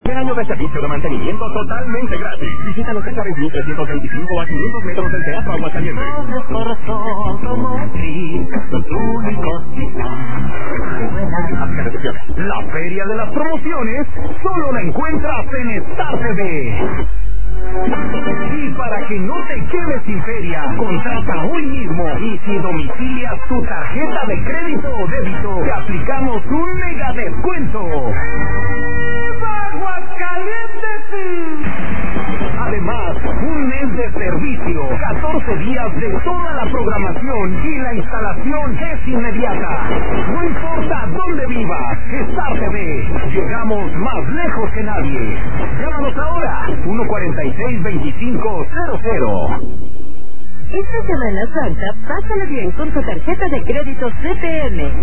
El año de servicio de mantenimiento totalmente gratis. Visita los Césares 1325 a 500 metros del Teatro Aguascalientes. La feria de las promociones solo la encuentras en Star TV. Y para que no te quedes sin feria, contrata hoy mismo y si domicilias tu tarjeta de crédito o débito, te aplicamos un mega descuento. Además, un mes de servicio, 14 días de toda la programación y la instalación es inmediata. No importa dónde vivas, Star TV, llegamos más lejos que nadie. Llámanos ahora, 146-2500. Esta Semana Santa, pásala bien con tu tarjeta de crédito CPM.